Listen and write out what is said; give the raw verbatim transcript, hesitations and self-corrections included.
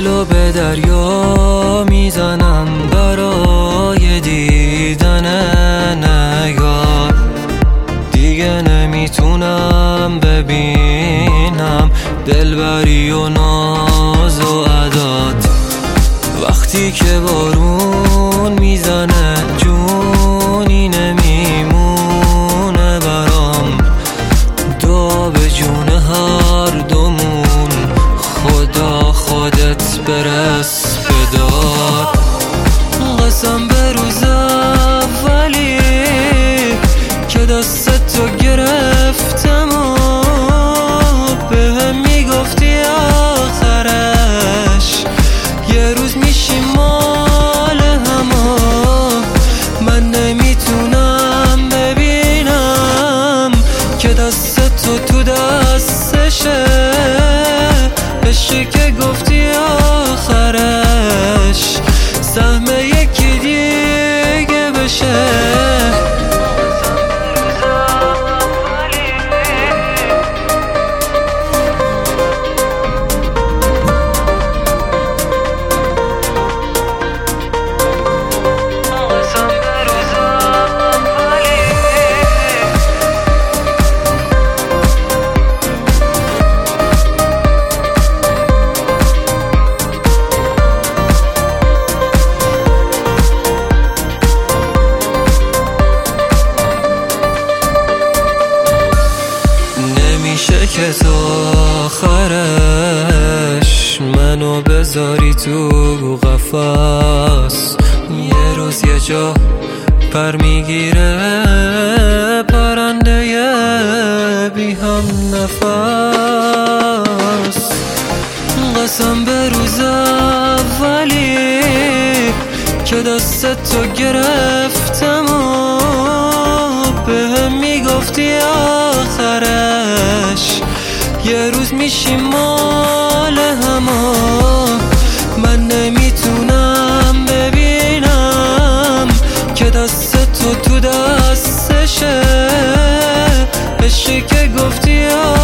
دلو به دریا میزنم برای دیدن نگار. دیگه نمیتونم ببینم دلبری و ناز و عداد. وقتی که بارون میزنه جونی نمیمونه برام. دعا به جون هر دومون، خدا خودت برس بدار. قسم به روز اولی که دستتو گرفتم و بهم میگفتی آخرش یه روز میشی مال همه. من نمیتونم ببینم که دستتو تو دستشه، بشه که گفتی آخرش سهم یکی دیگه بشه. نمیشه که تو آخرش منو بذاری تو قفس. یه روز یه جا پر میگیره پرنده بی هم نفس. قسم به روز اولی که دستتو گرفتم و بهم میگفتی آخرش یه روز میشی مال همه. من نمیتونم ببینم که دستتو تو دستشه، بشه که گفتی